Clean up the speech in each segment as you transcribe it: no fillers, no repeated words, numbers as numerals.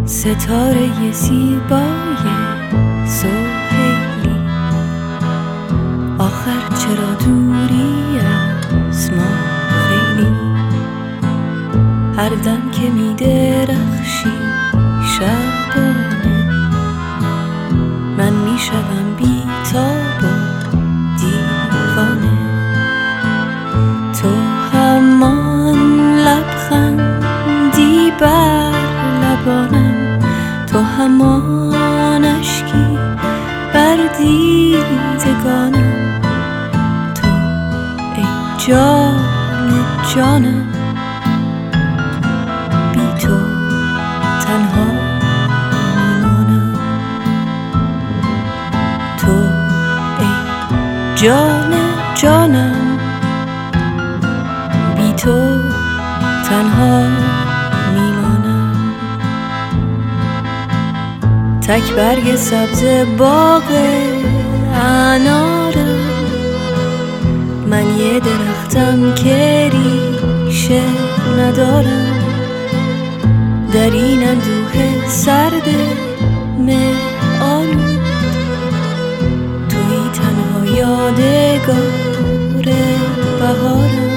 ستاره زیبای سهیلی، آخر چرا دوری از ما خیلی؟ هر دم که می درخشی شبانه، من می شدم بی تاب و دیوانه. تو همان لبخندی بر لبانم، تو همان اشکی بر دیدگانم، تو ای جان جانم، بی تو تنها میمانم. تو ای جان جانم، بی تو تنها میمانم. تک برگ سبز باغ انارم، من یه درختم که ریشه ندارم. در این اندوه سرد مه آلود، توی تنها یادگار بهارم.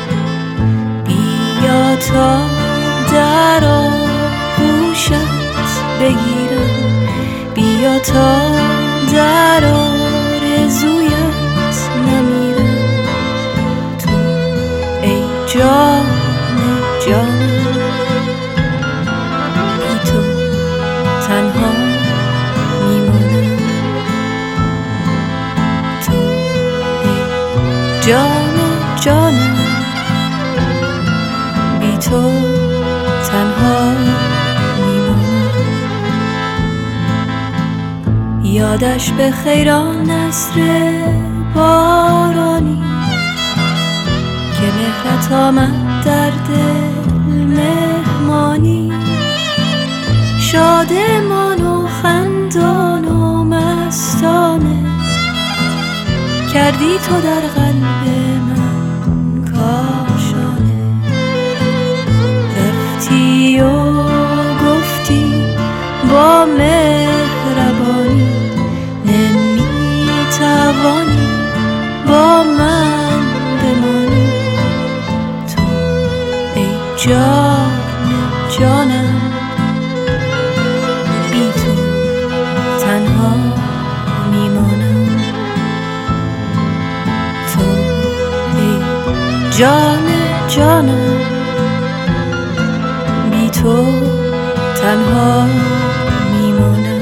بیا تا در آغوشت بگیرم، بیا تا در آرزویت نمیرم. تو ای جان جانم، بی تو تنها میمانم. تو ای جان جانم، بی تو تنها میمانم. یادش به خیران نسر بارانی، که مهرت آمد در دل مهمانی. شادمان و خندان و مستانه، کردی تو در قلب من کاشانه. رفتی و گفتی با مهربانی، نمیتوانی با من بمانی. تو ای جان جانم، بی تو تنها میمانم. تو ای جان جانم، بی تو تنها میمانم.